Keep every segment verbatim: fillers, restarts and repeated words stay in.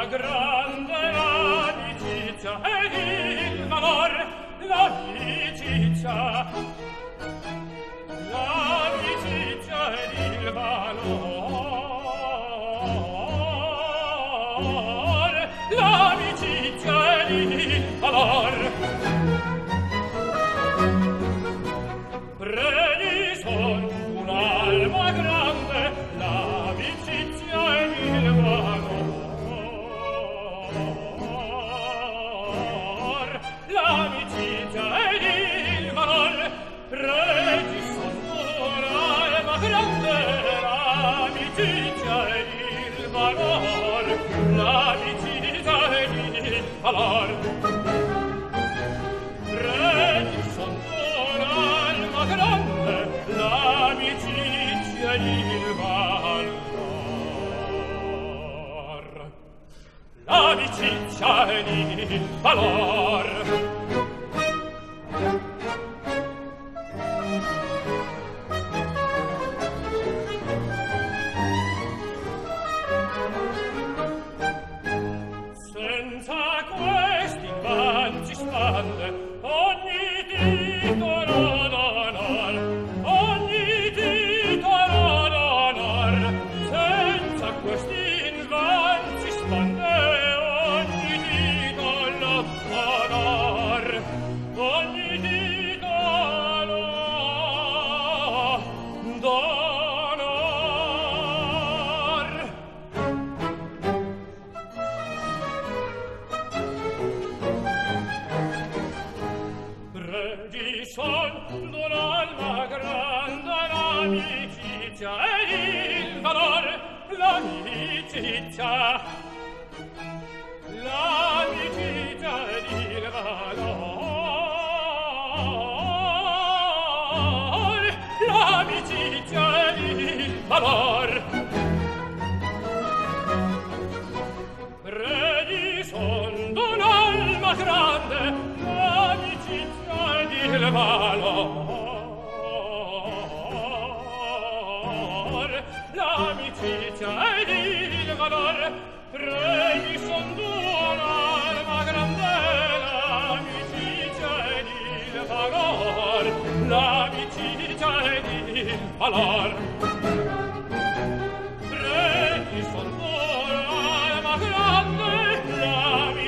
grande l'amicizia ed il valor, l'amicizia, l'amicizia ed il valor, l'amicizia ed il valor. Prendi son un'alma grande, l'amicizia ed il valor, l'amicizia ed il valor. Prendi son un'alma grande, l'amicizia ed il valor, l'amicizia ed il valor. Prendi son un'alma grande, l'amicizia ed il valor, l'amicizia ed il valor. Senza questi van si spande ogni titolo d'onor, ogni titolo d'onor. Senza questi van si spande ogni titolo d'onor, ogni titolo d'onor. Predi son d'un'alma grande, l'amicizia ed il valor, l'amicizia, l'amicizia ed il valor, l'amicizia ed il valor. Predi son d'un'alma grande, l'amicizia ed il valor, l'amicizia ed il valor. Predi son d'un'alma grande, l'amicizia ed il valor, l'amicizia ed il valor. Predi son d'un'alma grande,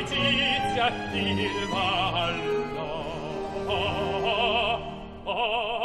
l'amicizia ed il valor.